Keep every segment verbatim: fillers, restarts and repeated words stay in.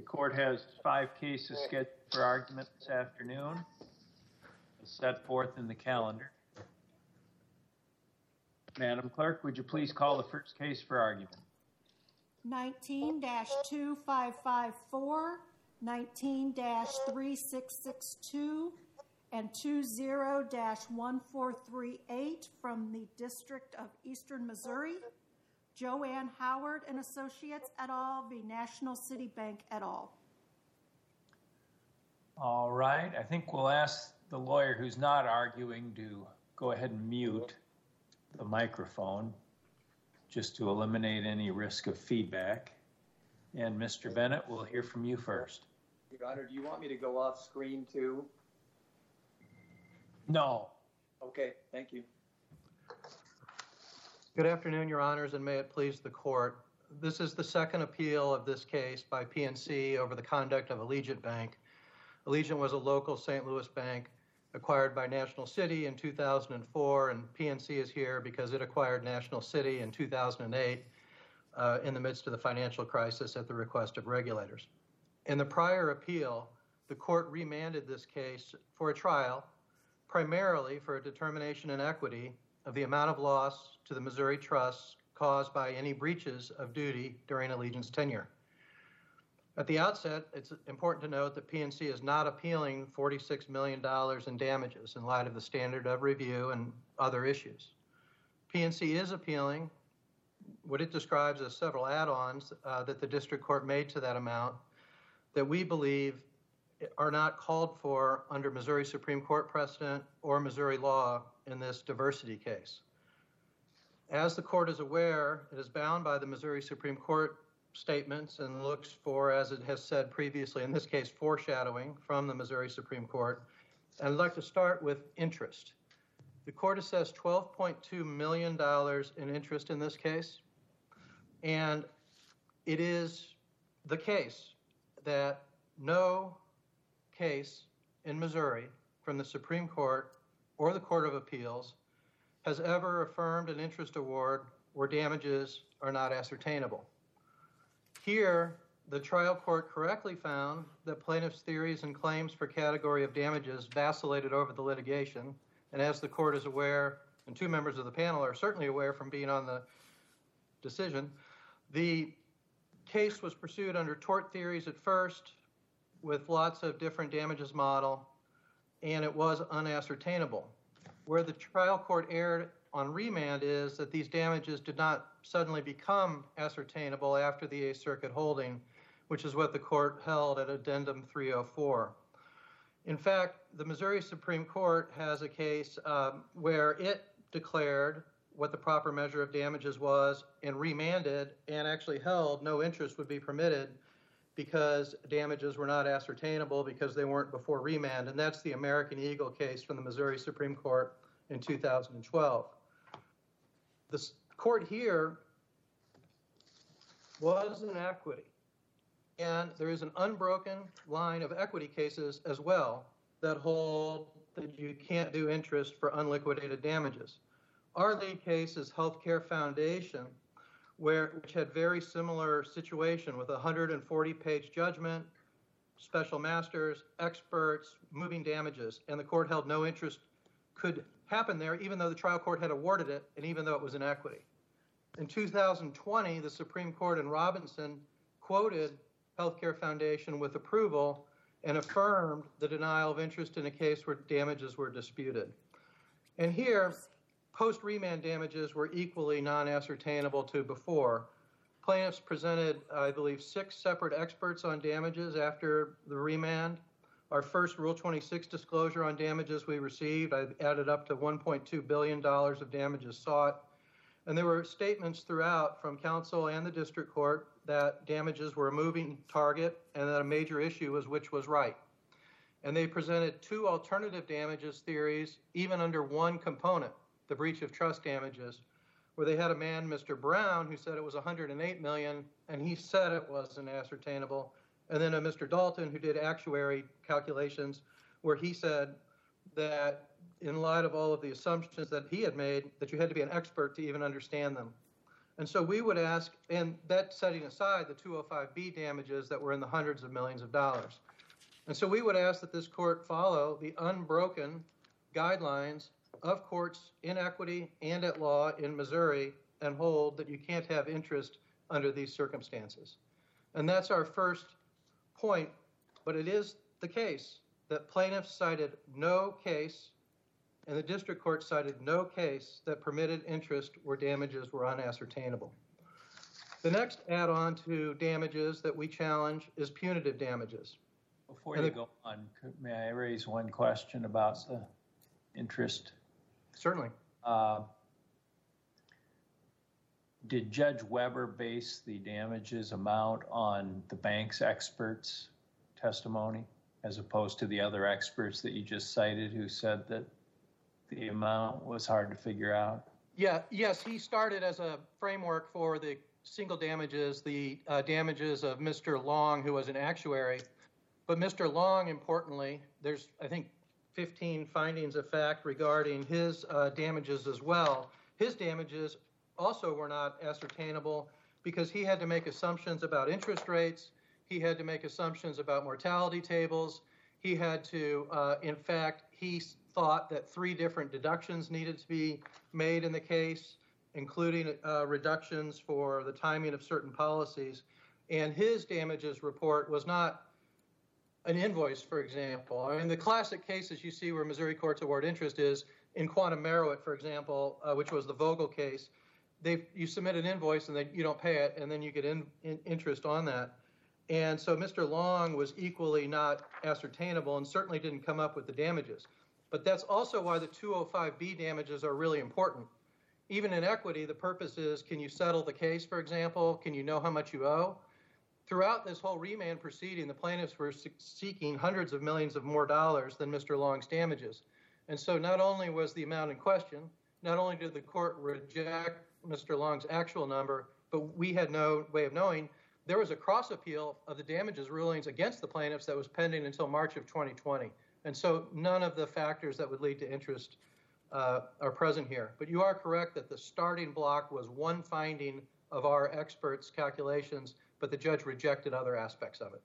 court has five cases scheduled for argument this afternoon, as set forth in the calendar. Madam Clerk, would you please call the first case for argument? nineteen dash two five five four, nineteen dash three six six two, and twenty dash one four three eight from the District of Eastern Missouri, Joanne Howard and Associates et al. v. National City Bank et al. All right, I think we'll ask the lawyer who's not arguing to go ahead and mute the microphone just to eliminate any risk of feedback. And Mister Bennett, we'll hear from you first. Your Honor, do you want me to go off screen too? No. Okay, thank you. Good afternoon, Your Honors, and may it please the court. This is the second appeal of this case by P N C over the conduct of Allegiant Bank. Allegiant was a local Saint Louis bank acquired by National City in two thousand four, and P N C is here because it acquired National City in two thousand eight uh, in the midst of the financial crisis at the request of regulators. In the prior appeal, the court remanded this case for a trial, primarily for a determination in equity of the amount of loss to the Missouri trusts caused by any breaches of duty during Allegiant's tenure. At the outset, it's important to note that P N C is not appealing forty-six million dollars in damages in light of the standard of review and other issues. P N C is appealing what it describes as several add-ons uh, that the district court made to that amount that we believe are not called for under Missouri Supreme Court precedent or Missouri law in this diversity case. As the court is aware, it is bound by the Missouri Supreme Court statements and looks for, as it has said previously, in this case, foreshadowing from the Missouri Supreme Court. And I'd like to start with interest. The court assessed twelve point two million dollars in interest in this case, and it is the case that no case in Missouri from the Supreme Court or the Court of Appeals has ever affirmed an interest award where damages are not ascertainable. Here, the trial court correctly found that plaintiffs' theories and claims for category of damages vacillated over the litigation, and as the court is aware, and two members of the panel are certainly aware from being on the decision, the case was pursued under tort theories at first with lots of different damages model, and it was unascertainable. Where the trial court erred on remand is that these damages did not suddenly become ascertainable after the Eighth Circuit holding, which is what the court held at Addendum three oh four. In fact, the Missouri Supreme Court has a case um, where it declared what the proper measure of damages was and remanded and actually held no interest would be permitted because damages were not ascertainable because they weren't before remand, and that's the American Eagle case from the Missouri Supreme Court in two thousand twelve. The court here was an equity, and there is an unbroken line of equity cases as well that hold that you can't do interest for unliquidated damages. Our lead case is Healthcare Foundation, where which had very similar situation with a one hundred forty page judgment, special masters, experts, moving damages, and the court held no interest could happen there even though the trial court had awarded it and even though it was in equity. In two thousand twenty, the Supreme Court in Robinson quoted Healthcare Foundation with approval and affirmed the denial of interest in a case where damages were disputed. And here, post-remand damages were equally non-ascertainable to before. Plaintiffs presented, I believe, six separate experts on damages after the remand. Our first Rule twenty-six disclosure on damages we received, I added up to one point two billion dollars of damages sought. And there were statements throughout from counsel and the district court that damages were a moving target and that a major issue was which was right. And they presented two alternative damages theories, even under one component, the breach of trust damages, where they had a man, Mister Brown, who said it was one hundred eight million dollars, and he said it wasn't ascertainable. And then a Mister Dalton, who did actuary calculations, where he said that in light of all of the assumptions that he had made, that you had to be an expert to even understand them. And so we would ask, and that setting aside the two oh five B damages that were in the hundreds of millions of dollars. And so we would ask that this court follow the unbroken guidelines of courts in equity and at law in Missouri and hold that you can't have interest under these circumstances. And that's our first point, but it is the case that plaintiffs cited no case and the district court cited no case that permitted interest where damages were unascertainable. The next add-on to damages that we challenge is punitive damages. Before you go on, may I raise one question about the interest? Certainly. Uh, did Judge Weber base the damages amount on the bank's experts' testimony as opposed to the other experts that you just cited who said that the amount was hard to figure out? Yeah, yes, he started as a framework for the single damages, the uh, damages of Mister Long, who was an actuary. But Mister Long, importantly, there's, I think, fifteen findings of fact regarding his uh, damages as well. His damages also were not ascertainable because he had to make assumptions about interest rates. He had to make assumptions about mortality tables. He had to, uh, in fact, he thought that three different deductions needed to be made in the case, including uh, reductions for the timing of certain policies. And his damages report was not an invoice, for example. I mean, the classic cases you see where Missouri courts award interest is in Quantum Merowit, for example, uh, which was the Vogel case. They you submit an invoice and they, you don't pay it, and then you get in, in interest on that. And so Mister Long was equally not ascertainable and certainly didn't come up with the damages. But that's also why the two oh five B damages are really important. Even in equity, the purpose is, can you settle the case, for example? Can you know how much you owe? Throughout this whole remand proceeding, the plaintiffs were seeking hundreds of millions of more dollars than Mister Long's damages. And so not only was the amount in question, not only did the court reject Mister Long's actual number, but we had no way of knowing. There was a cross appeal of the damages rulings against the plaintiffs that was pending until March of twenty twenty. And so none of the factors that would lead to interest uh, are present here. But you are correct that the starting block was one finding of our experts' calculations, but the judge rejected other aspects of it.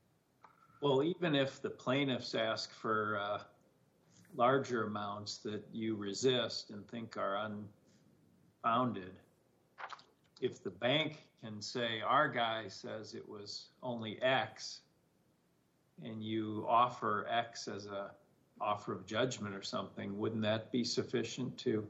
Well, even if the plaintiffs ask for uh, larger amounts that you resist and think are unfounded, if the bank can say, our guy says it was only X, and you offer X as a offer of judgment or something, wouldn't that be sufficient to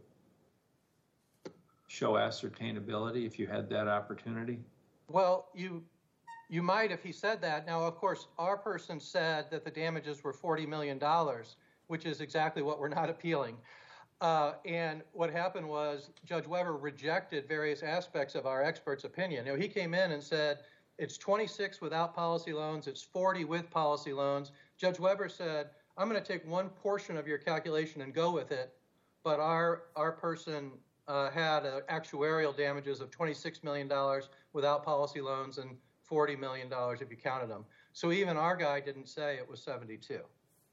show ascertainability if you had that opportunity? Well, you you might if he said that. Now, of course, our person said that the damages were forty million dollars, which is exactly what we're not appealing. Uh, and what happened was Judge Weber rejected various aspects of our expert's opinion. You know, he came in and said, it's twenty-six without policy loans, it's forty with policy loans. Judge Weber said, I'm going to take one portion of your calculation and go with it, but our our person uh, had uh, actuarial damages of twenty-six million dollars without policy loans and forty million dollars if you counted them. So even our guy didn't say it was seventy-two.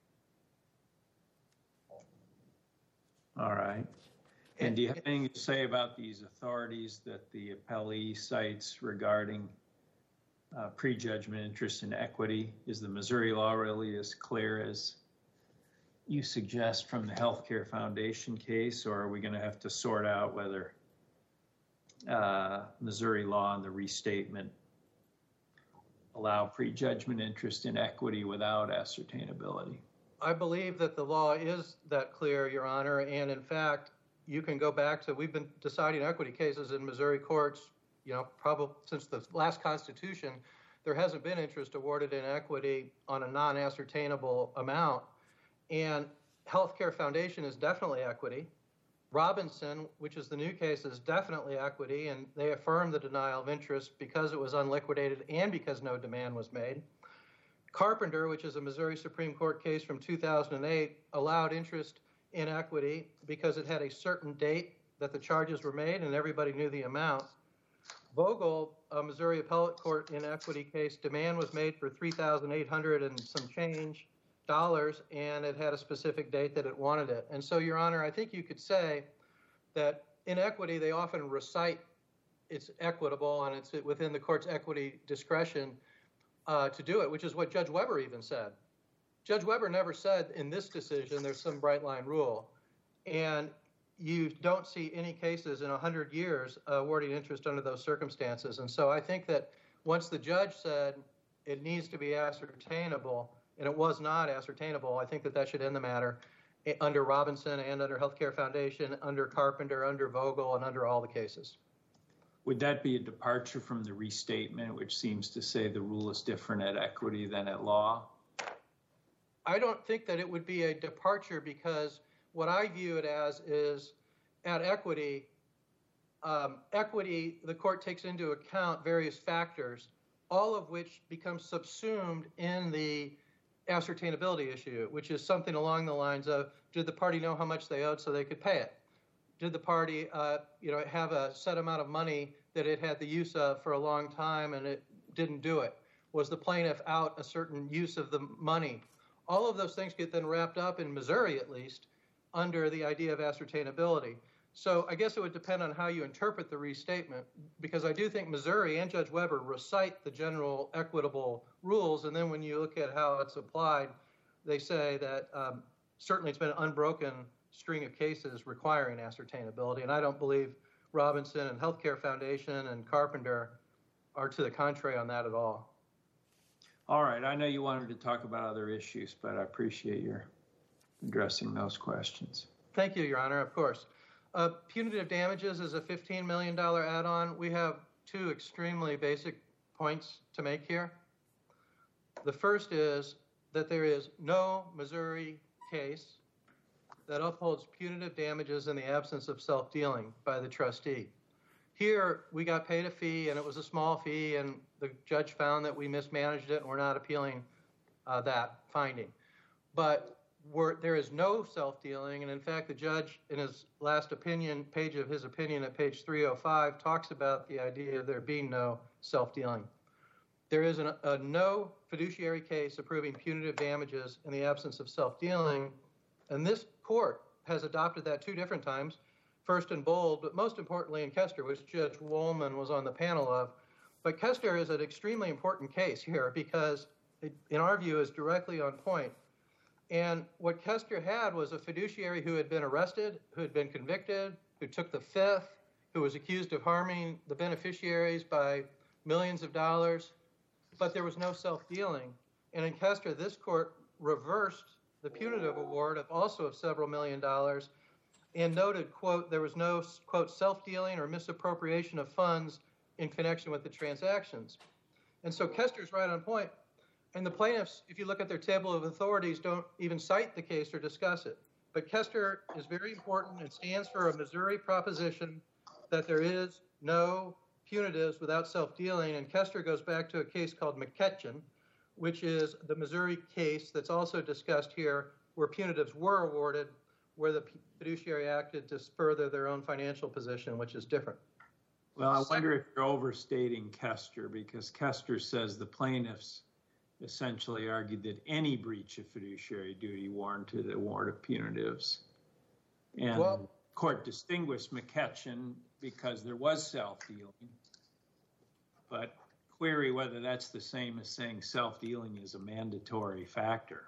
All right. And do you have anything to say about these authorities that the appellee cites regarding uh, prejudgment interest in equity? Is the Missouri law really as clear as you suggest from the Healthcare Foundation case, or are we going to have to sort out whether uh, Missouri law and the restatement allow prejudgment interest in equity without ascertainability? I believe that the law is that clear, Your Honor, and in fact, you can go back to, we've been deciding equity cases in Missouri courts, you know, probably since the last Constitution. There hasn't been interest awarded in equity on a non-ascertainable amount, and Healthcare Foundation is definitely equity. Robinson, which is the new case, is definitely equity, and they affirmed the denial of interest because it was unliquidated and because no demand was made. Carpenter, which is a Missouri Supreme Court case from two thousand eight, allowed interest in equity because it had a certain date that the charges were made and everybody knew the amount. Vogel, a Missouri appellate court in equity case, demand was made for three thousand eight hundred and some change dollars, and it had a specific date that it wanted it. And so, Your Honor, I think you could say that in equity, they often recite it's equitable and it's within the court's equity discretion uh, to do it, which is what Judge Weber even said. Judge Weber never said in this decision there's some bright line rule. And you don't see any cases in one hundred years awarding interest under those circumstances. And so I think that once the judge said it needs to be ascertainable, and it was not ascertainable, I think that that should end the matter under Robinson and under Healthcare Foundation, under Carpenter, under Vogel, and under all the cases. Would that be a departure from the restatement, which seems to say the rule is different at equity than at law? I don't think that it would be a departure, because what I view it as is at equity, um, equity, the court takes into account various factors, all of which become subsumed in the ascertainability issue, which is something along the lines of, did the party know how much they owed so they could pay it? Did the party, uh, you know, have a set amount of money that it had the use of for a long time and it didn't do it? Was the plaintiff out a certain use of the money? All of those things get then wrapped up, in Missouri at least, under the idea of ascertainability. So I guess it would depend on how you interpret the restatement, because I do think Missouri and Judge Weber recite the general equitable rules, and then when you look at how it's applied, they say that um, certainly it's been an unbroken string of cases requiring ascertainability, and I don't believe Robinson and Healthcare Foundation and Carpenter are to the contrary on that at all. All right, I know you wanted to talk about other issues, but I appreciate your addressing those questions. Thank you, Your Honor, of course. Uh, punitive damages is a fifteen million dollars add-on. We have two extremely basic points to make here. The first is that there is no Missouri case that upholds punitive damages in the absence of self-dealing by the trustee. Here, we got paid a fee, and it was a small fee, and the judge found that we mismanaged it, and we're not appealing uh, that finding. But we're, there is no self-dealing, and in fact, the judge, in his last opinion, page of his opinion at page three oh five, talks about the idea of there being no self-dealing. There is an, a no fiduciary case approving punitive damages in the absence of self-dealing, and this court has adopted that two different times, first in Bold, but most importantly in Kester, which Judge Woolman was on the panel of. But Kester is an extremely important case here because it, in our view, is directly on point. And what Kester had was a fiduciary who had been arrested, who had been convicted, who took the fifth, who was accused of harming the beneficiaries by millions of dollars, but there was no self-dealing. And in Kester, this court reversed the punitive award of also of several million dollars and noted, quote, there was no, quote, self-dealing or misappropriation of funds in connection with the transactions. And so Kester's right on point. And the plaintiffs, if you look at their table of authorities, don't even cite the case or discuss it. But Kester is very important and stands for a Missouri proposition that there is no punitives without self-dealing. And Kester goes back to a case called McKetchin, which is the Missouri case that's also discussed here, where punitives were awarded, where the fiduciary acted to further their own financial position, which is different. Well, I wonder if you're overstating Kester, because Kester says the plaintiffs essentially argued that any breach of fiduciary duty warranted the award of punitives. And well, the court distinguished McKetchin because there was self-dealing, but query whether that's the same as saying self-dealing is a mandatory factor.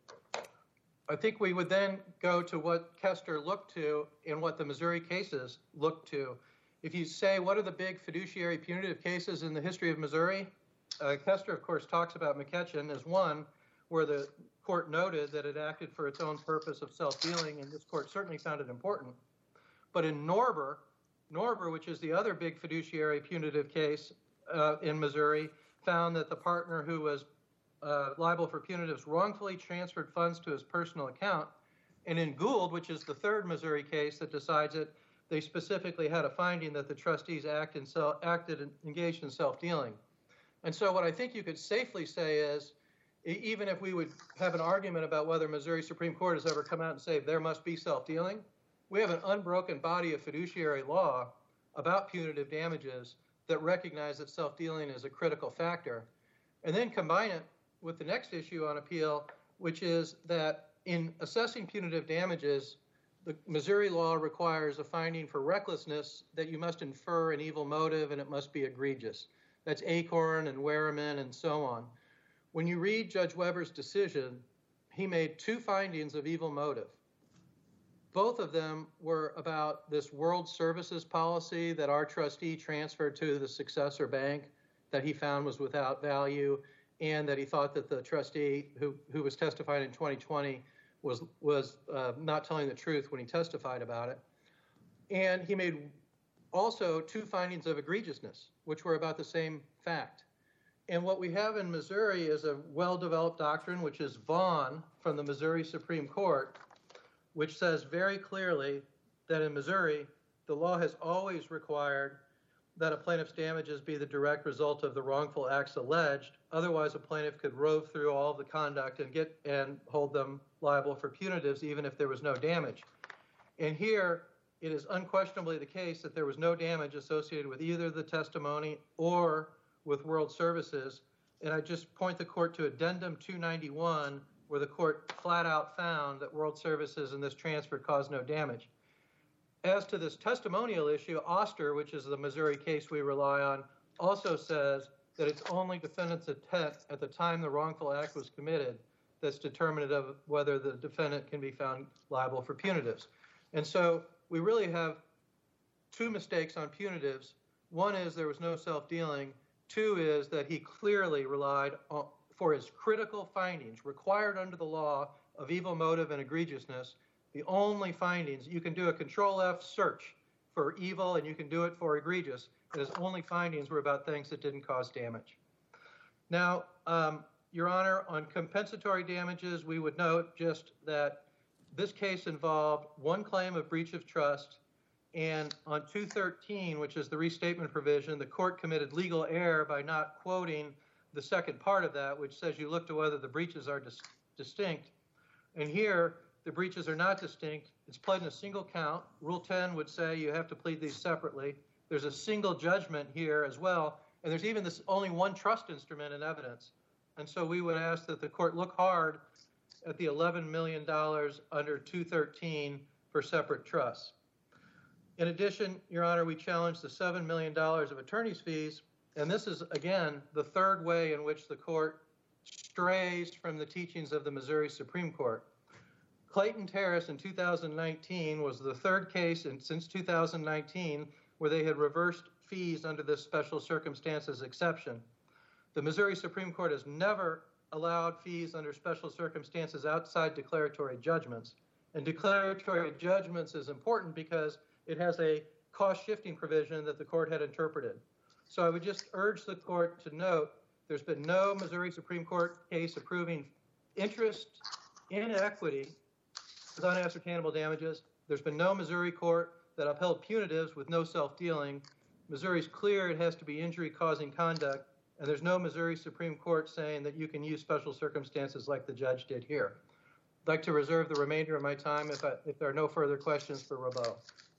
I think we would then go to what Kester looked to and what the Missouri cases looked to. If you say, what are the big fiduciary punitive cases in the history of Missouri? Uh, Kester, of course, talks about McKetchin as one where the court noted that it acted for its own purpose of self-dealing, and this court certainly found it important. But in Norber, Norber, which is the other big fiduciary punitive case uh, in Missouri, found that the partner who was uh, liable for punitives wrongfully transferred funds to his personal account. And in Gould, which is the third Missouri case that decides it, they specifically had a finding that the trustees act in self, acted and engaged in self-dealing. And so what I think you could safely say is, even if we would have an argument about whether Missouri Supreme Court has ever come out and say there must be self-dealing, we have an unbroken body of fiduciary law about punitive damages that recognize that self-dealing is a critical factor. And then combine it with the next issue on appeal, which is that in assessing punitive damages, the Missouri law requires a finding for recklessness that you must infer an evil motive and it must be egregious. That's Acorn and Werriman and so on. When you read Judge Weber's decision, he made two findings of evil motive. Both of them were about this World Services policy that our trustee transferred to the successor bank that he found was without value, and that he thought that the trustee who, who was testifying in twenty twenty was, was uh, not telling the truth when he testified about it. And he made also two findings of egregiousness, which were about the same fact. And what we have in Missouri is a well-developed doctrine, which is Vaughn from the Missouri Supreme Court, which says very clearly that in Missouri, the law has always required that a plaintiff's damages be the direct result of the wrongful acts alleged. Otherwise, a plaintiff could rove through all of the conduct and get and hold them liable for punitives, even if there was no damage. And here, it is unquestionably the case that there was no damage associated with either the testimony or with World Services. And I just point the court to Addendum two ninety-one, where the court flat out found that World Services in this transfer caused no damage. As to this testimonial issue, Oster, which is the Missouri case we rely on, also says that it's only defendant's intent at the time the wrongful act was committed that's determinative of whether the defendant can be found liable for punitives. And so we really have two mistakes on punitives. One is there was no self-dealing. Two is that he clearly relied on, for his critical findings required under the law of evil motive and egregiousness. The only findings, you can do a control F search for evil and you can do it for egregious, and his only findings were about things that didn't cause damage. Now, um, Your Honor, on compensatory damages, we would note just that this case involved one claim of breach of trust, and on two thirteen, which is the restatement provision, the court committed legal error by not quoting the second part of that, which says you look to whether the breaches are dis- distinct. And here, the breaches are not distinct. It's pled in a single count. Rule ten would say you have to plead these separately. There's a single judgment here as well, and there's even this only one trust instrument in evidence. And so we would ask that the court look hard at the eleven million dollars under two thirteen for separate trusts. In addition, Your Honor, we challenge the seven million dollars of attorney's fees, and this is, again, the third way in which the court strays from the teachings of the Missouri Supreme Court. Clayton Terrace in two thousand nineteen was the third case in, since two thousand nineteen where they had reversed fees under this special circumstances exception. The Missouri Supreme Court has never allowed fees under special circumstances outside declaratory judgments. And declaratory judgments is important because it has a cost-shifting provision that the court had interpreted. So I would just urge the court to note there's been no Missouri Supreme Court case approving interest in equity with unascertainable damages. There's been no Missouri court that upheld punitives with no self-dealing. Missouri's clear it has to be injury-causing conduct, and there's no Missouri Supreme Court saying that you can use special circumstances like the judge did here. I'd like to reserve the remainder of my time if, I, if there are no further questions for Rabeau.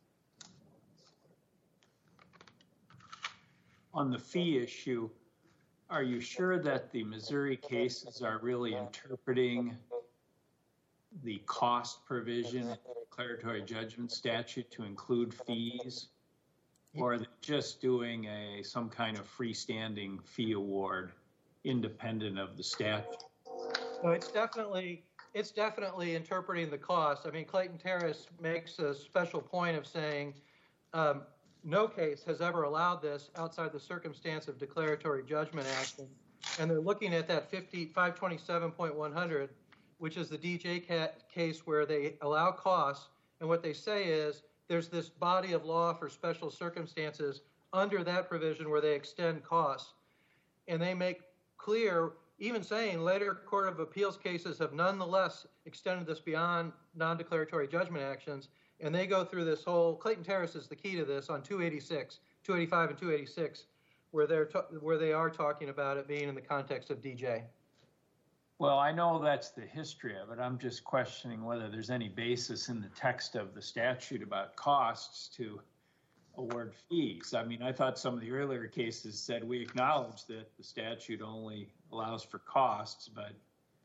On the fee issue, are you sure that the Missouri cases are really interpreting the cost provision in the declaratory judgment statute to include fees? Or are they just doing a some kind of freestanding fee award independent of the statute? So it's definitely it's definitely interpreting the cost. I mean, Clayton Terrace makes a special point of saying um, no case has ever allowed this outside the circumstance of declaratory judgment action. And they're looking at that five twenty-seven point one hundred, which is the D J case where they allow costs. And what they say is there's this body of law for special circumstances under that provision where they extend costs. And they make clear, even saying later Court of Appeals cases have nonetheless extended this beyond non-declaratory judgment actions. And they go through this whole, Clayton Terrace is the key to this on two eighty-six, two eighty-five and two eighty-six, where they're ta- where they are talking about it being in the context of D J. Well, I know that's the history of it. I'm just questioning whether there's any basis in the text of the statute about costs to award fees. I mean, I thought some of the earlier cases said we acknowledge that the statute only allows for costs, but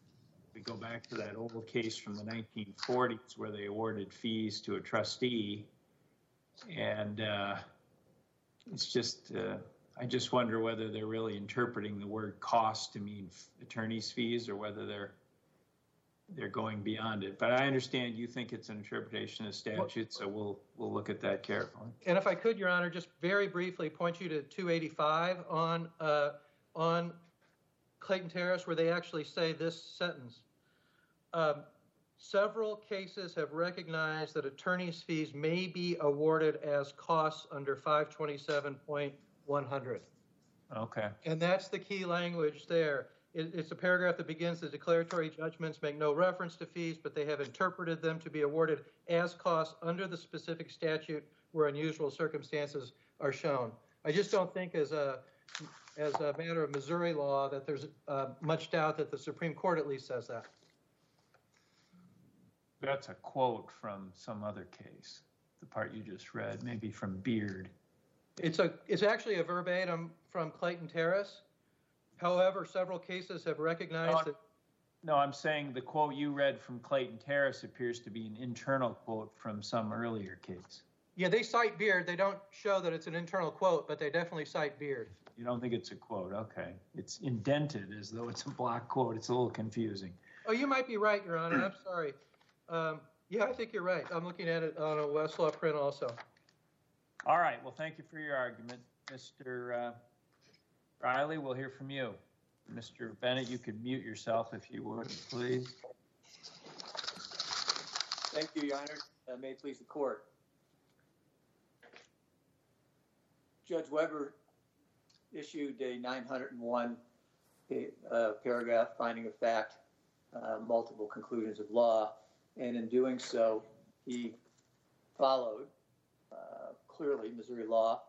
we go back to that old case from the nineteen forties where they awarded fees to a trustee. And uh, it's just, uh, I just wonder whether they're really interpreting the word cost to mean attorney's fees or whether they're they're going beyond it. But I understand you think it's an interpretation of statute, so we'll we'll look at that carefully. And if I could, Your Honor, just very briefly point you to two eighty-five on uh, on Clayton Terrace, where they actually say this sentence. Um, several cases have recognized that attorney's fees may be awarded as costs under five twenty-seven point one hundred. Okay. And that's the key language there. It, it's a paragraph that begins, the declaratory judgments make no reference to fees, but they have interpreted them to be awarded as costs under the specific statute where unusual circumstances are shown. I just don't think as a as a matter of Missouri law that there's uh, much doubt that the Supreme Court at least says that. That's a quote from some other case, the part you just read, maybe from Beard. It's a it's actually a verbatim from Clayton Terrace. However, several cases have recognized no, that. No, I'm saying the quote you read from Clayton Terrace appears to be an internal quote from some earlier case. Yeah, they cite Beard. They don't show that it's an internal quote, but they definitely cite Beard. You don't think it's a quote? Okay. It's indented as though it's a block quote. It's a little confusing. Oh, you might be right, Your Honor. I'm sorry. Um, yeah, I think you're right. I'm looking at it on a Westlaw print also. All right. Well, thank you for your argument. Mister Uh, Riley, we'll hear from you. Mister Bennett, you could mute yourself if you would, please. Thank you, Your Honor. Uh, may it please the court. Judge Weber issued a nine hundred one uh, paragraph finding of fact, uh, multiple conclusions of law, and in doing so, he followed uh, clearly Missouri law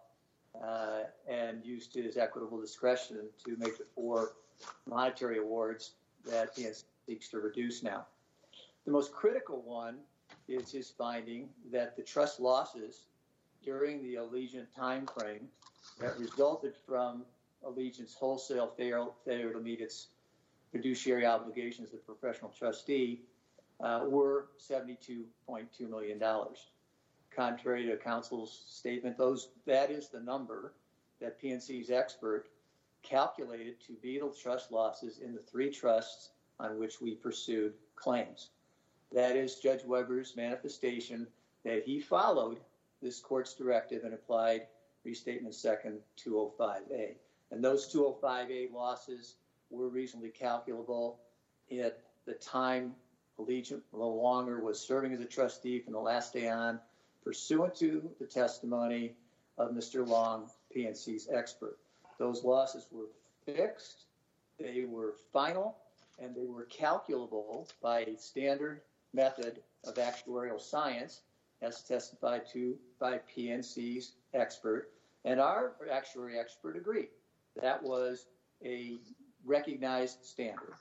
uh, and used his equitable discretion to make the four monetary awards that he seeks to reduce now. The most critical one is his finding that the trust losses during the Allegiant time frame that resulted from Allegiant's wholesale fail, failure to meet its fiduciary obligations as a professional trustee uh, were seventy-two point two million dollars. Contrary to counsel's statement, those that is the number that P N C's expert calculated to be the trust losses in the three trusts on which we pursued claims. That is Judge Weber's manifestation that he followed this court's directive and applied Restatement Second two oh five A. And those two oh five A losses were reasonably calculable at the time Allegiant no longer was serving as a trustee from the last day on, pursuant to the testimony of Mister Long, P N C's expert. Those losses were fixed, they were final, and they were calculable by a standard method of actuarial science as testified to by P N C's expert. And our actuary expert agreed. That was a recognized standard.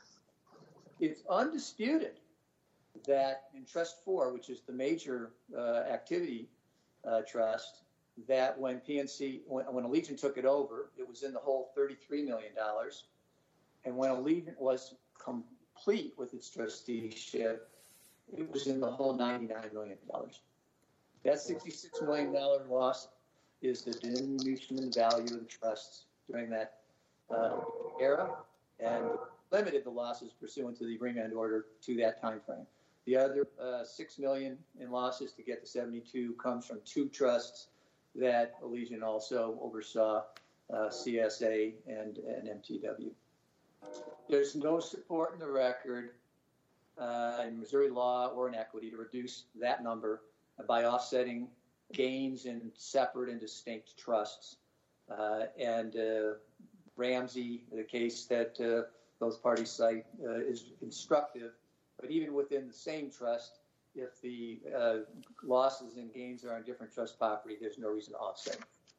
It's undisputed that in Trust four, which is the major uh, activity uh, trust, that when P N C, when, when Allegiant took it over, it was in the whole thirty-three million dollars. And when Allegiant was complete with its trusteeship, it was in the whole ninety-nine million dollars. That sixty-six million dollars loss is the diminution in value of the trusts during that uh, era, and limited the losses pursuant to the agreement order to that time frame. The other uh, six million dollars in losses to get to seventy-two comes from two trusts that Allegiant also oversaw, uh, C S A and, and M T W. There's no support in the record uh, in Missouri law or in equity to reduce that number by offsetting gains in separate and distinct trusts. Uh, and uh, Ramsey, the case that uh, both parties cite, uh, is instructive. But even within the same trust, if the uh, losses and gains are on different trust property, there's no reason to offset.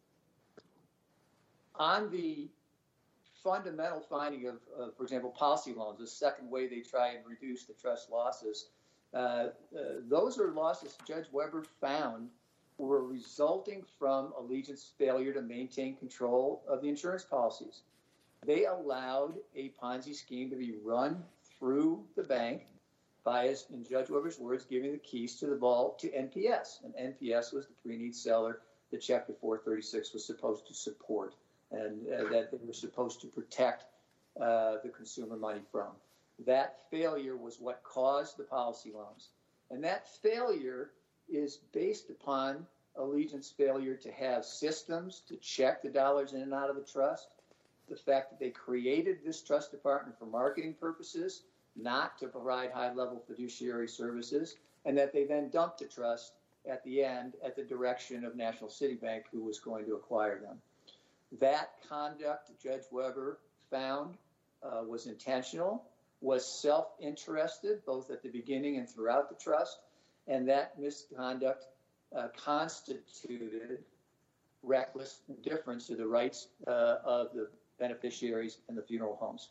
On the fundamental finding of, uh, for example, policy loans, the second way they try and reduce the trust losses, uh, uh, those are losses Judge Weber found were resulting from Allegiant's failure to maintain control of the insurance policies. They allowed a Ponzi scheme to be run through the bank by, as in Judge Weber's words, giving the keys to the vault to N P S. And N P S was the pre-need seller that Chapter four thirty-six was supposed to support, and uh, that they were supposed to protect uh, the consumer money from. That failure was what caused the policy loans. And that failure is based upon Allegiant's failure to have systems to check the dollars in and out of the trust, the fact that they created this trust department for marketing purposes, not to provide high-level fiduciary services, and that they then dumped the trust at the end at the direction of National City Bank, who was going to acquire them. That conduct, Judge Weber found, uh, was intentional, was self-interested, both at the beginning and throughout the trust, and that misconduct uh, constituted reckless indifference to the rights uh, of the beneficiaries and the funeral homes.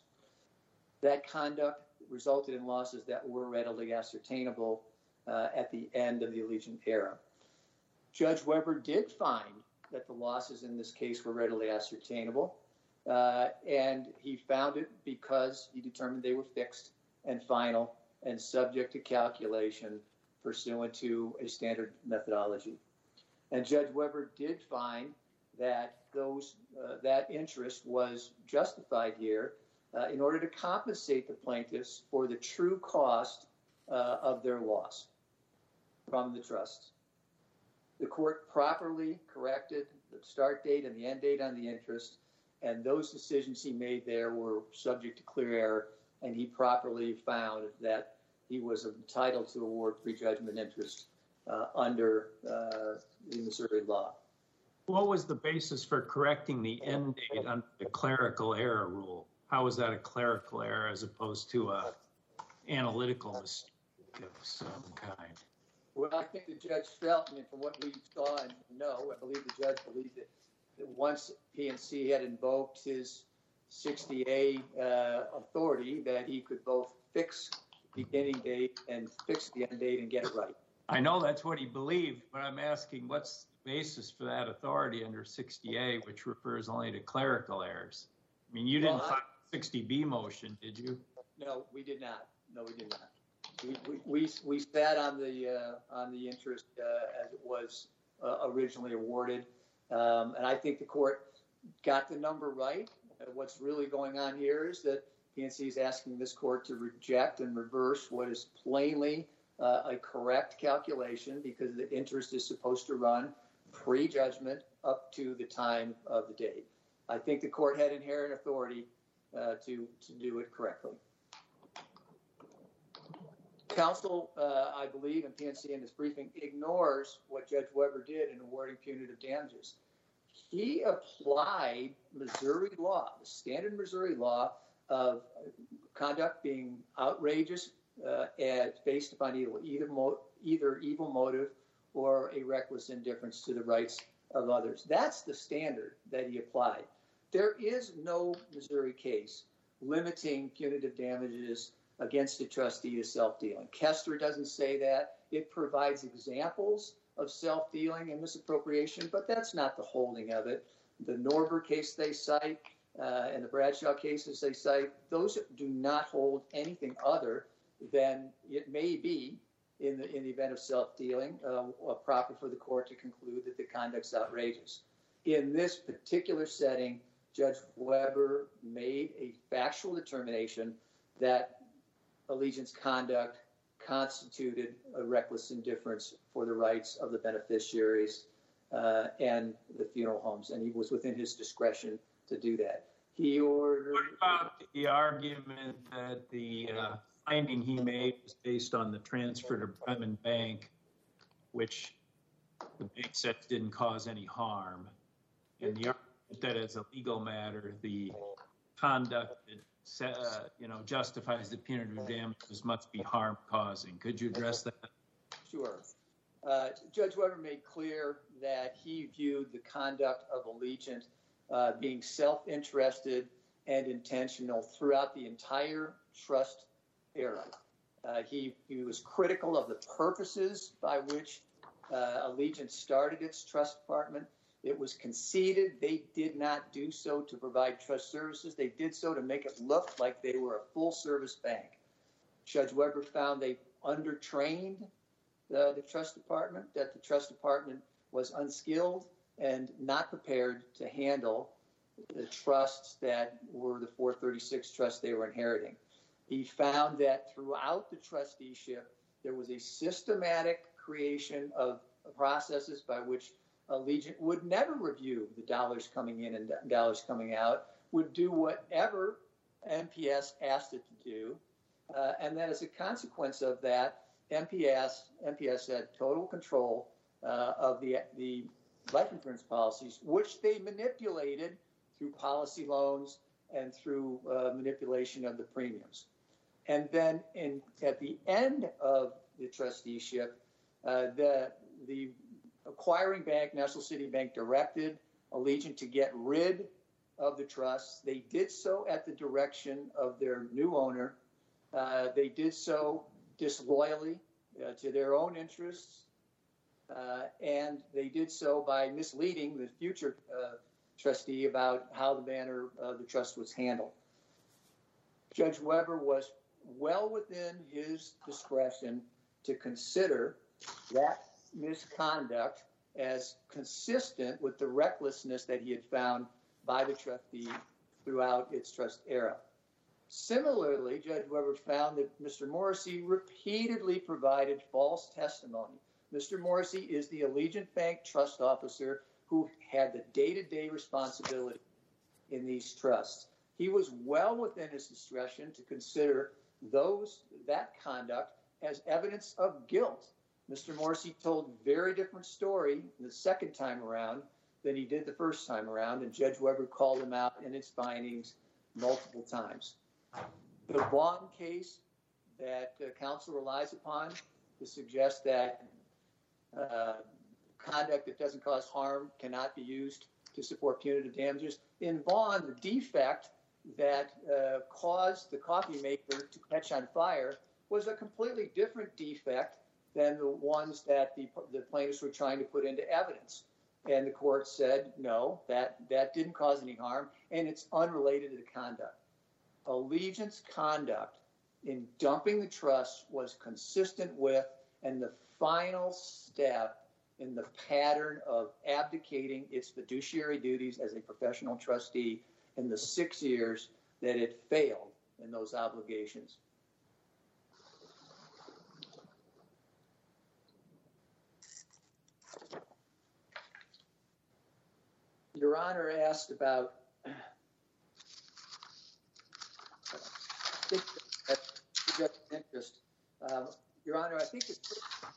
That conduct resulted in losses that were readily ascertainable uh, at the end of the Allegiant era. Judge Weber did find that the losses in this case were readily ascertainable, uh, and he found it because he determined they were fixed and final and subject to calculation pursuant to a standard methodology. And Judge Weber did find that those uh, that interest was justified here uh, in order to compensate the plaintiffs for the true cost uh, of their loss from the trust. The court properly corrected the start date and the end date on the interest, and those decisions he made there were subject to clear error, and he properly found that he was entitled to award prejudgment interest uh, under uh, the Missouri law. What was the basis for correcting the end date under the clerical error rule? How was that a clerical error as opposed to a analytical mistake of some kind? Well, I think the judge felt, I mean, from what we saw and know, I believe the judge believed that, that once P N C had invoked his sixty A uh, authority, that he could both fix the beginning date and fix the end date and get it right. I know that's what he believed, but I'm asking what's the basis for that authority under sixty A, which refers only to clerical errors? I mean, you didn't well, file a sixty B motion, did you? No, we did not. No, we did not. We we we, we sat on the uh, on the interest uh, as it was uh, originally awarded, um, and I think the court got the number right. Uh, what's really going on here is that P N C is asking this court to reject and reverse what is plainly uh, a correct calculation, because the interest is supposed to run pre-judgment up to the time of the date. I think the court had inherent authority uh, to to do it correctly. Counsel, uh, I believe, and P N C in this briefing, ignores what Judge Weber did in awarding punitive damages. He applied Missouri law, the standard Missouri law of conduct being outrageous uh, and based upon either, either, mo- either evil motive or a reckless indifference to the rights of others. That's the standard that he applied. There is no Missouri case limiting punitive damages against a trustee to self-dealing. Kester doesn't say that. It provides examples of self-dealing and misappropriation, but that's not the holding of it. The Norber case they cite uh, and the Bradshaw cases they cite, those do not hold anything other than it may be, in the, in the event of self-dealing, uh, proper for the court to conclude that the conduct's outrageous. In this particular setting, Judge Weber made a factual determination that Allegiant's conduct constituted a reckless indifference for the rights of the beneficiaries uh, and the funeral homes, and he was within his discretion to do that. He ordered. What about the argument that the uh, finding he made was based on the transfer to Bremen Bank, which the bank said didn't cause any harm, and the argument that as a legal matter, the conduct that Uh, you know, justifies the punitive damages must be harm-causing. Could you address that? Sure. Uh, Judge Weber made clear that he viewed the conduct of Allegiant uh, being self-interested and intentional throughout the entire trust era. Uh, he, he was critical of the purposes by which uh, Allegiant started its trust department. It was conceded they did not do so to provide trust services. They did so to make it look like they were a full-service bank. Judge Weber found they undertrained the, the trust department, that the trust department was unskilled and not prepared to handle the trusts that were the four thirty-six trusts they were inheriting. He found that throughout the trusteeship, there was a systematic creation of processes by which Allegiant would never review the dollars coming in and dollars coming out, would do whatever M P S asked it to do. Uh, and then as a consequence of that, M P S, M P S had total control uh, of the, the life insurance policies, which they manipulated through policy loans and through uh, manipulation of the premiums. And then in, at the end of the trusteeship, uh, the, the acquiring bank, National City Bank, directed Allegiant to get rid of the trusts. They did so at the direction of their new owner. Uh, they did so disloyally uh, to their own interests, uh, and they did so by misleading the future uh, trustee about how the manner of the trust was handled. Judge Weber was well within his discretion to consider that misconduct as consistent with the recklessness that he had found by the trustee throughout its trust era. Similarly, Judge Weber found that Mister Morrissey repeatedly provided false testimony. Mister Morrissey is the Allegiant Bank trust officer who had the day-to-day responsibility in these trusts. He was well within his discretion to consider those that conduct as evidence of guilt. Mister Morrissey told a very different story the second time around than he did the first time around, and Judge Weber called him out in its findings multiple times. The Vaughn case that uh, counsel relies upon to suggest that uh, conduct that doesn't cause harm cannot be used to support punitive damages. In Vaughn, the defect that uh, caused the coffee maker to catch on fire was a completely different defect than the ones that the, the plaintiffs were trying to put into evidence. And the court said, no, that, that didn't cause any harm, and it's unrelated to the conduct. Allegiant's conduct in dumping the trust was consistent with and the final step in the pattern of abdicating its fiduciary duties as a professional trustee in the six years that it failed in those obligations. Your Honor asked about interest. Um, Your Honor, I think it's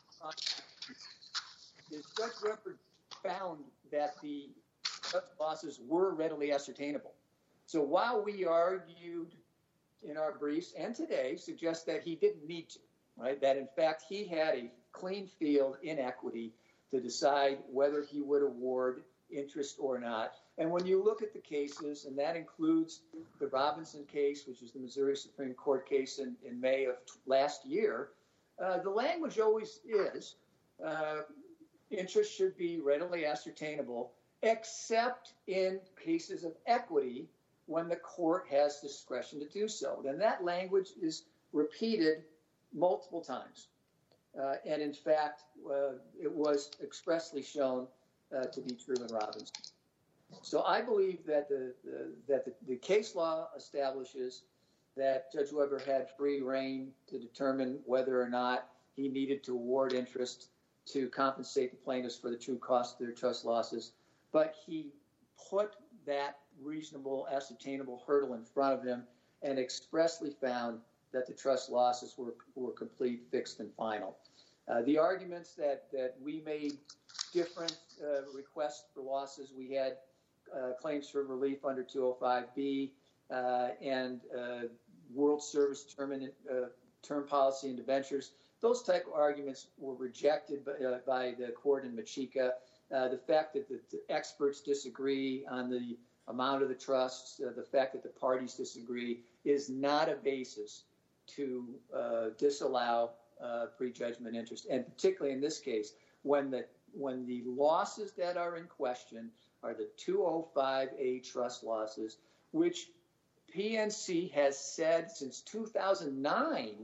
is Judge Weber found that the losses were readily ascertainable. So while we argued in our briefs and today suggest that he didn't need to, right? That in fact he had a clean field in equity to decide whether he would award interest or not. And when you look at the cases, and that includes the Robinson case, which is the Missouri Supreme Court case in, in May of last year, uh, the language always is uh, interest should be readily ascertainable, except in cases of equity when the court has discretion to do so. And that language is repeated multiple times. Uh, and in fact, uh, it was expressly shown uh, to be true in Robinson. So I believe that the, the that the, the case law establishes that Judge Weber had free rein to determine whether or not he needed to award interest to compensate the plaintiffs for the true cost of their trust losses. But he put that reasonable, ascertainable hurdle in front of him and expressly found that the trust losses were, were complete, fixed, and final. Uh, the arguments that, that we made different uh, requests for losses, we had uh, claims for relief under two oh five B uh, and uh, World Service term, and, uh, term policy and debentures. Those type of arguments were rejected by, uh, by the court in Machika. Uh, the fact that the, the experts disagree on the amount of the trusts, uh, the fact that the parties disagree is not a basis to uh, disallow uh, prejudgment interest. And particularly in this case, when the when the losses that are in question are the two oh five A trust losses, which P N C has said since two thousand nine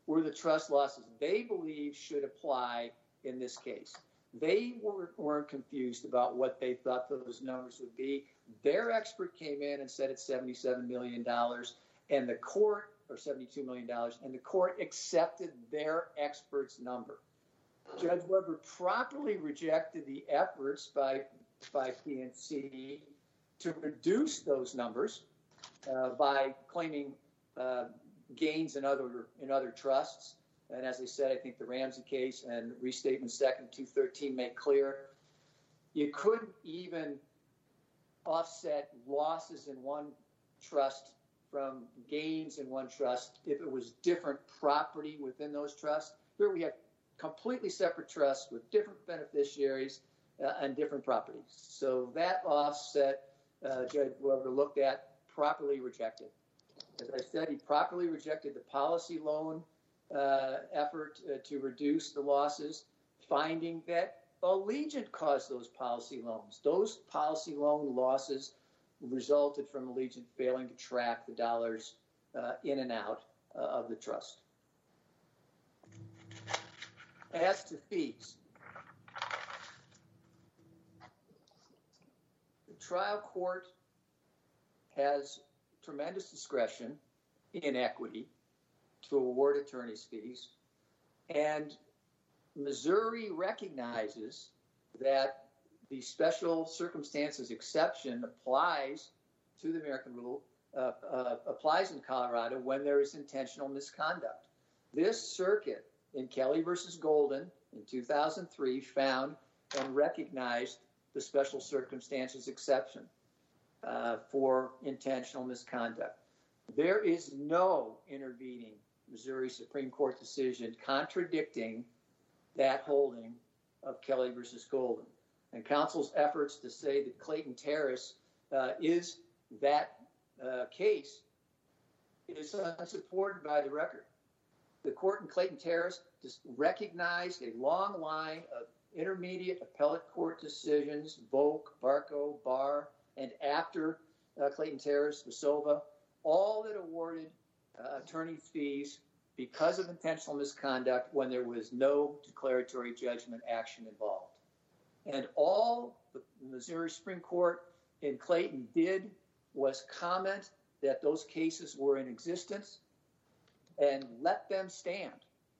were the trust losses they believe should apply in this case. They were, weren't confused about what they thought those numbers would be. Their expert came in and said it's seventy-seven million dollars, and the court, or seventy-two million dollars, and the court accepted their expert's number. Judge Weber properly rejected the efforts by, by P N C to reduce those numbers uh, by claiming uh, gains in other in other trusts. And as I said, I think the Ramsey case and Restatement Second two thirteen make clear you couldn't even offset losses in one trust from gains in one trust if it was different property within those trusts. Here we have completely separate trusts with different beneficiaries uh, and different properties. So that offset, uh, Judge Weber looked at, properly rejected. As I said, he properly rejected the policy loan uh, effort uh, to reduce the losses, finding that Allegiant caused those policy loans. Those policy loan losses resulted from Allegiant failing to track the dollars uh, in and out uh, of the trust. As to fees, the trial court has tremendous discretion in equity to award attorney's fees, and Missouri recognizes that the special circumstances exception applies to the American rule, uh, uh, applies in Colorado when there is intentional misconduct. This circuit in Kelly versus Golden in two thousand three found and recognized the special circumstances exception uh, for intentional misconduct. There is no intervening Missouri Supreme Court decision contradicting that holding of Kelly versus Golden. And counsel's efforts to say that Clayton Terrace uh, is that uh, case is unsupported by the record. The court in Clayton Terrace just recognized a long line of intermediate appellate court decisions, Volk, Barco, Barr, and after uh, Clayton Terrace, Vasova, all that awarded uh, attorney fees because of intentional misconduct when there was no declaratory judgment action involved. And all the Missouri Supreme Court in Clayton did was comment that those cases were in existence and let them stand.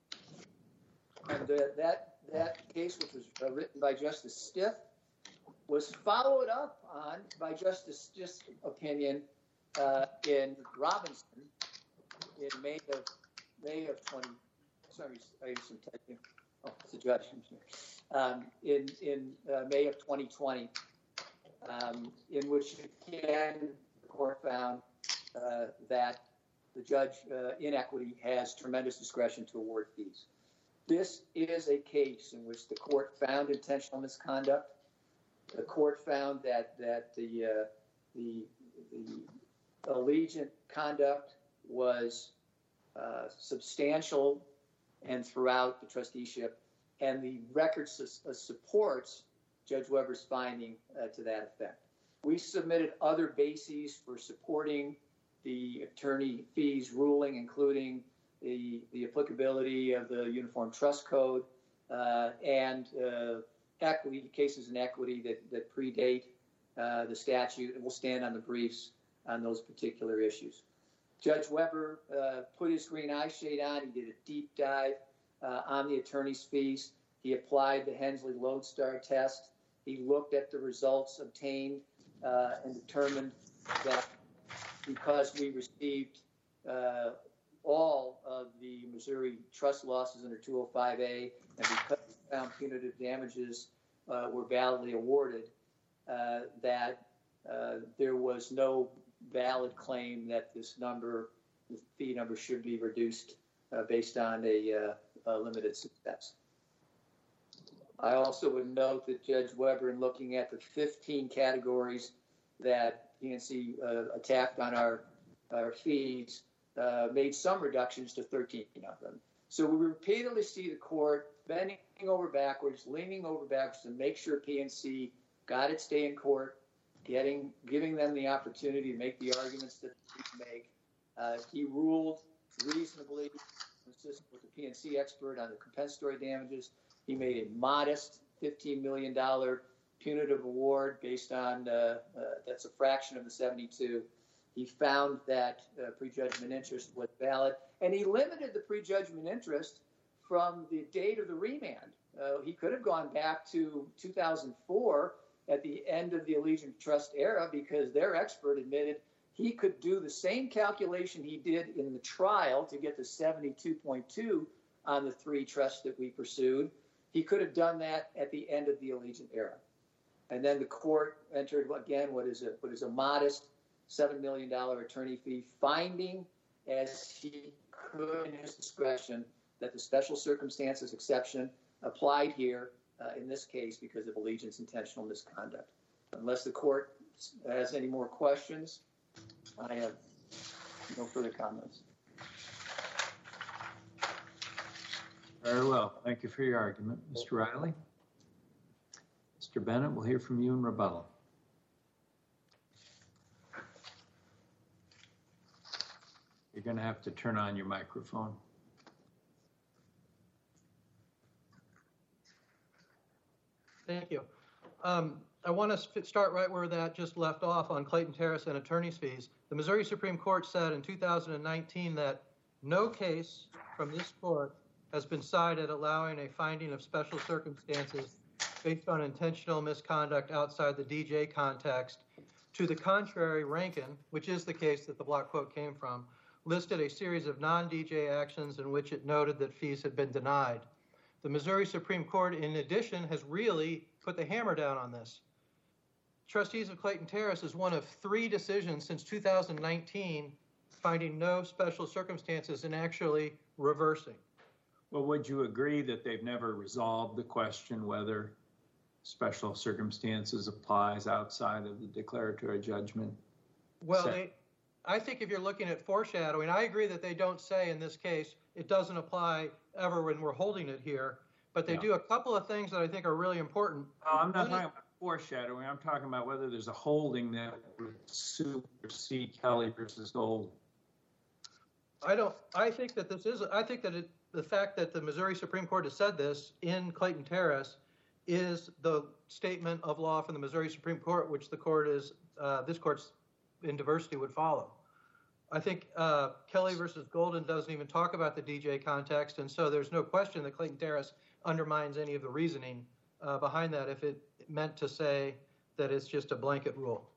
And the, that that case, which was uh, written by Justice Stiff, was followed up on by Justice Stiff's opinion uh, in Robinson in May of May of twenty. Sorry, I used some typing. Oh, it's a judge. Um, in in uh, May of twenty twenty, um, in which again the court found uh, that the judge uh, in equity has tremendous discretion to award fees. This is a case in which the court found intentional misconduct. The court found that that the uh, the the Allegiant conduct was uh, substantial and throughout the trusteeship, and the record su- uh, supports Judge Weber's finding uh, to that effect. We submitted other bases for supporting the attorney fees ruling, including the, the applicability of the Uniform Trust Code uh, and uh, equity cases in equity that, that predate uh, the statute, and we'll stand on the briefs on those particular issues. Judge Weber uh, put his green eye shade on. He did a deep dive uh, on the attorney's fees. He applied the Hensley Lodestar test. He looked at the results obtained uh, and determined that because we received uh, all of the Missouri trust losses under two oh five A, and because we found punitive damages uh, were validly awarded, uh, that uh, there was no valid claim that this number, the fee number, should be reduced uh, based on a, uh, a limited success. I also would note that Judge Weber, in looking at the fifteen categories that P N C uh, attacked on our, our fees, uh, made some reductions to thirteen of them. So we repeatedly see the court bending over backwards, leaning over backwards to make sure P N C got its day in court, getting, giving them the opportunity to make the arguments that they make. Uh, he ruled reasonably, consistent with the P N C expert on the compensatory damages. He made a modest fifteen million dollars punitive award based on, uh, uh, that's a fraction of the seventy-two. He found that uh, prejudgment interest was valid, and he limited the prejudgment interest from the date of the remand. Uh, he could have gone back to two thousand four at the end of the Allegiant Trust era, because their expert admitted he could do the same calculation he did in the trial to get to seventy-two point two on the three trusts that we pursued. He could have done that at the end of the Allegiant era. And then the court entered, again, what is a, what is a modest seven million dollars attorney fee, finding, as he could in his discretion, that the special circumstances exception applied here uh, in this case because of Allegiant's intentional misconduct. Unless the court has any more questions, I have no further comments. Very well. Thank you for your argument, Mister Riley. Mister Bennett, we'll hear from you in rebuttal. You're going to have to turn on your microphone. Thank you. Um, I want to start right where that just left off on Clayton Terrace and attorney's fees. The Missouri Supreme Court said in two thousand nineteen that no case from this court has been cited allowing a finding of special circumstances based on intentional misconduct outside the D J context. To the contrary, Rankin, which is the case that the block quote came from, listed a series of non-D J actions in which it noted that fees had been denied. The Missouri Supreme Court, in addition, has really put the hammer down on this. Trustees of Clayton Terrace is one of three decisions since two thousand nineteen finding no special circumstances and actually reversing. Well, would you agree that they've never resolved the question whether special circumstances applies outside of the declaratory judgment? Well, they, I think if you're looking at foreshadowing, I agree that they don't say in this case it doesn't apply ever when we're holding it here, but they yeah. do a couple of things that I think are really important. Oh, I'm not One talking is, about foreshadowing. I'm talking about whether there's a holding that would supersede Kelly versus Gold. I don't. I think that this is. I think that it, the fact that the Missouri Supreme Court has said this in Clayton Terrace is the statement of law from the Missouri Supreme Court, which the court is. Uh, this court's in diversity would follow. I think uh, Kelly versus Golden doesn't even talk about the D J context, and so there's no question that Clayton Terrace undermines any of the reasoning uh, behind that if it meant to say that it's just a blanket rule.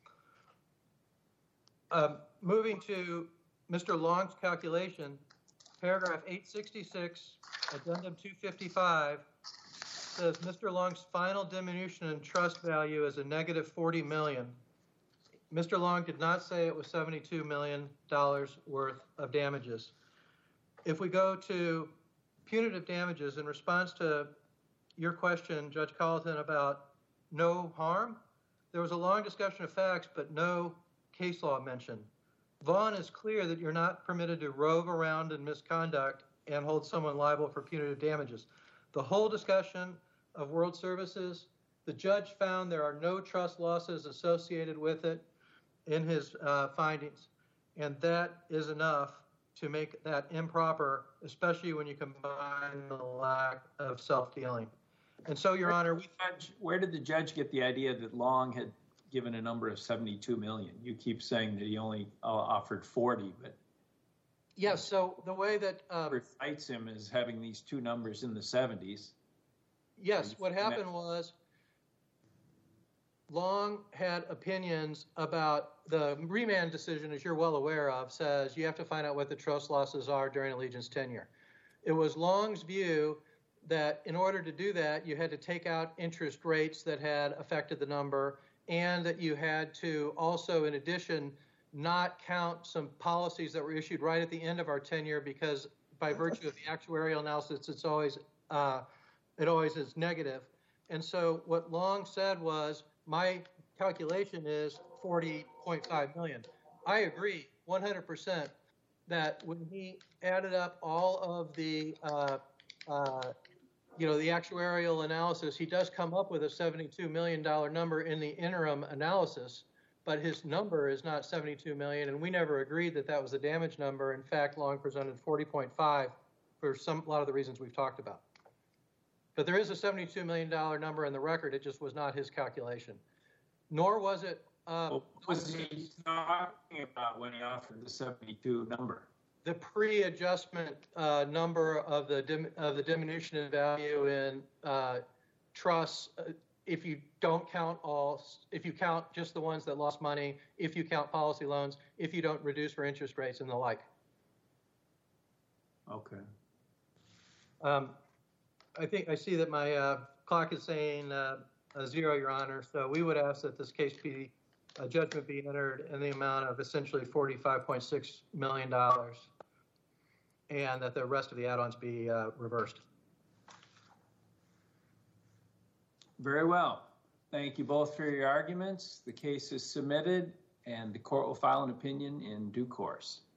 Um, moving to Mister Long's calculation, paragraph eight sixty-six, addendum two fifty-five, says Mister Long's final diminution in trust value is a negative forty million dollars. Mister Long did not say it was seventy-two million dollars worth of damages. If we go to punitive damages, in response to your question, Judge Colleton, about no harm, there was a long discussion of facts, but no case law mentioned. Vaughn is clear that you're not permitted to rove around in misconduct and hold someone liable for punitive damages. The whole discussion of World Services, the judge found there are no trust losses associated with it in his uh, findings, and that is enough to make that improper, especially when you combine the lack of self-dealing. And so, Your Honor, we... Where did the judge get the idea that Long had given a number of seventy-two million? You keep saying that he only uh, offered forty, but... Yes, so the way that... Um, cites him as having these two numbers in the seventies. Yes, what happened was Long had opinions about the remand decision, as you're well aware of, says you have to find out what the trust losses are during Allegiant's tenure. It was Long's view that in order to do that, you had to take out interest rates that had affected the number, and that you had to also, in addition, not count some policies that were issued right at the end of our tenure, because by virtue of the actuarial analysis, it's always uh, it always is negative. And so what Long said was, my calculation is forty point five million. I agree one hundred percent that when he added up all of the, uh, uh, you know, the actuarial analysis, he does come up with a seventy-two million dollars number in the interim analysis, but his number is not seventy-two million dollars, and we never agreed that that was the damage number. In fact, Long presented forty point five for some a lot of the reasons we've talked about. But there is a seventy-two million dollars number in the record. It just was not his calculation. Nor was it... Uh, what was he talking about when he offered the seventy-two number? The pre-adjustment uh, number of the dim, of the diminution in value in uh, trusts, uh, if you don't count all, if you count just the ones that lost money, if you count policy loans, if you don't reduce for interest rates and the like. Okay. Um, I think I see that my uh, clock is saying uh, a zero, Your Honor. So we would ask that this case be, a judgment be entered in the amount of essentially forty-five point six million dollars, and that the rest of the add-ons be uh, reversed. Very well. Thank you both for your arguments. The case is submitted, and the court will file an opinion in due course.